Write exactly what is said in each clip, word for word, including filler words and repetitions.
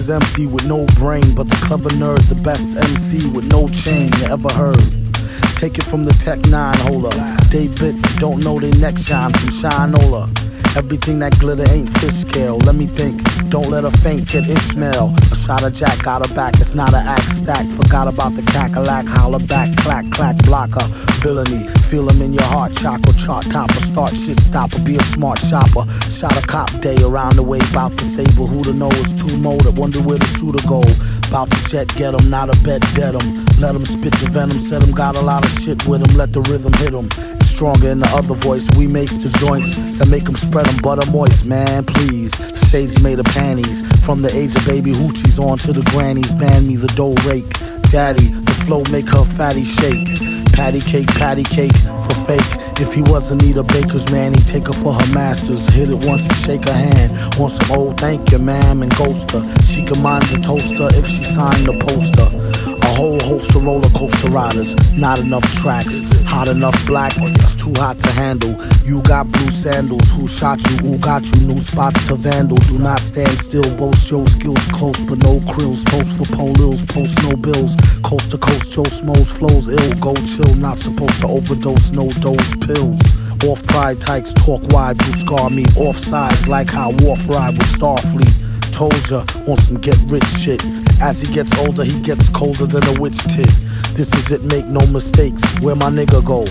is empty with no brain, but the clever nerd, the best M C with no chain you ever heard. Take it from the Tech nine holder. David, don't know they neck shine from Shinola. Everything that glitter ain't fish scale. Let me think, don't let her faint, get Ishmael. A shot of Jack got her back, it's not an act stack. Forgot about the cackalack, holler back, clack, clack, blocker. Villainy, feel him in your heart, chakra, chart topper. Start shit stopper, be a smart shopper. Shot a cop day around the way, bout the stable. Who to know is two motive, wonder where the shooter go. Bout to jet, get him, not a bet, dead him. Let him spit the venom, said him got a lot of shit with him. Let the rhythm hit him. Stronger in the other voice, we makes the joints that make them spread them butter moist, man, please. Stage made of panties, from the age of baby hoochies on to the grannies. Ban me the dough rake, daddy, the flow make her fatty shake. Patty cake, patty cake, for fake. If he wasn't need a baker's man, he'd take her for her masters. Hit it once and shake her hand. Want some old thank you, ma'am, and ghost her. She can mind the toaster if she signed the poster. A whole host of roller coaster riders, not enough tracks. Hot enough black, it's too hot to handle. You got blue sandals, who shot you, who got you? New spots to vandal, do not stand still. Boast your skills close, but no krills. Toast for polils, post no bills. Coast to coast, Joe Smoes flows ill. Go chill, not supposed to overdose, no dose pills. Off pride tykes, talk wide, blue scar me. Off sides, like how Wharf ride with Starfleet. Told ya, on some get rich shit. As he gets older, he gets colder than a witch tit. This is it, make no mistakes. Where my nigga go?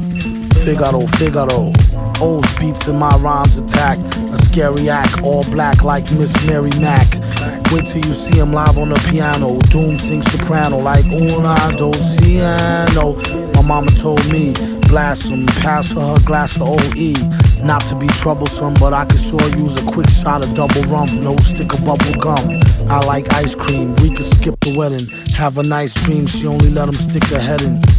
Figaro, Figaro. O's beats in my rhymes attack. A scary act, all black like Miss Mary Mack. Wait till you see him live on the piano. Doom sings soprano like una dos piano. My mama told me, blast him, pass her her glass of O E. Not to be troublesome, but I could sure use a quick shot of double rum. No stick of bubble gum. I like ice cream, we could skip the wedding. Have a nice dream, she only let him stick her head in.